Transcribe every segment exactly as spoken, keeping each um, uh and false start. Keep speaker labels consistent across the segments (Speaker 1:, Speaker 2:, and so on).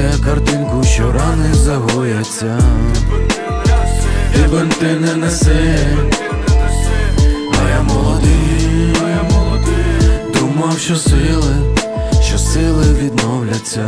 Speaker 1: малює картинку, що рани загояться. Ти бинти не неси, а я молодий, думав, що сили, що сили відновляться.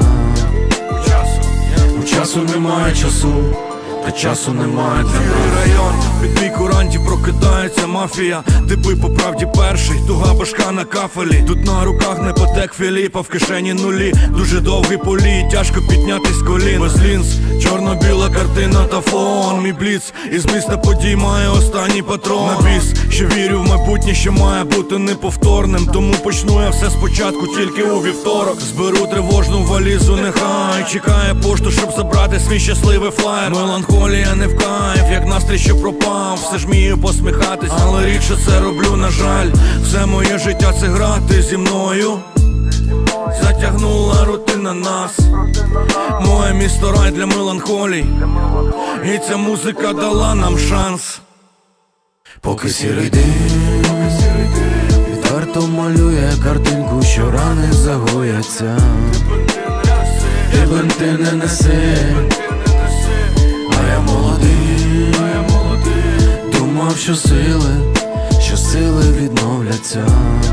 Speaker 1: У часу немає часу, та часу немає для нас.
Speaker 2: Район, від бій курантів прокидається мафія. Дипи по правді перший, туга башка на кафелі. Тут на руках не потек Філіпа, в кишені нулі. Дуже довгий полій, тяжко піднятись з колін. Без лінз, чорно-біла картина та фон. Мій бліц із міста подій має останній патрон. На біс, що вірю в майбутнє, що має бути неповторним. Тому почну я все спочатку, тільки у вівторок. Зберу тривожну валізу, нехай чекає пошту, щоб забрати свій щасливий флаєр. Меланхолія не в кайф, як настрій, що пропав. Все ж вмію посміхатись, але рідше це роблю, на жаль. Все моє життя це грати зі мною. Затягнула рутина нас. Моє місто рай для меланхолій, і ця музика дала нам шанс.
Speaker 1: Поки сірий дим відверто малює картинку, що рани загояться. Ти бинти не неси, а я молодий, думав, що сили, що сили відновляться.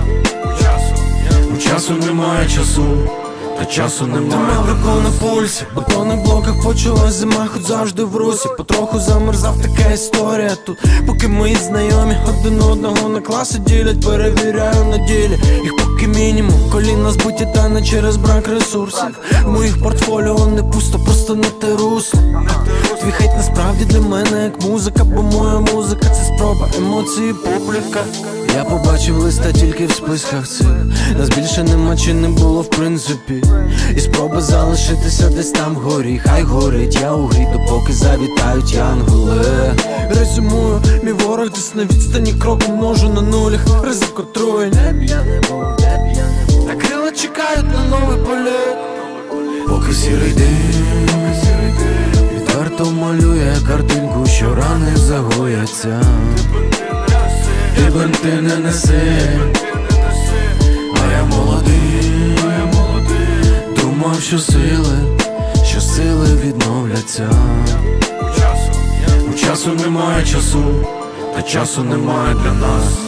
Speaker 1: У часу немає часу, та часу немає.
Speaker 3: Тримав руку на пульсі, в бетонних блоках почалась зима, хоч завжди в русі. Потроху замерзав, така історія тут. Поки мої знайомі один одного на класи ділять, перевіряю на ділі їх поки мінімум. Коліна збиті та не через брак ресурсів. В моїх портфоліо не пусто, просто не те русло. Твій хейт насправді для мене як музика, бо моя музика це спроба, емоції, публіка.
Speaker 1: Я побачив листа тільки в списках цих. Нас більше нема чи не було в принципі. І спроба залишитися десь там вгорі. Хай горить, я у грі, допоки завітають янголи.
Speaker 3: Резюмую, мій ворог десь на відстані кроку множу на нулях. Ризик отруєнь, де б я не був, де б я не був. Та крила чекають на новий політ.
Speaker 1: Поки сірий дим відверто малює картинку, що рани загояться. Ти бинти не неси, а я молодий, думав, що сили, що сили відновляться. У часу немає часу, та часу немає для нас.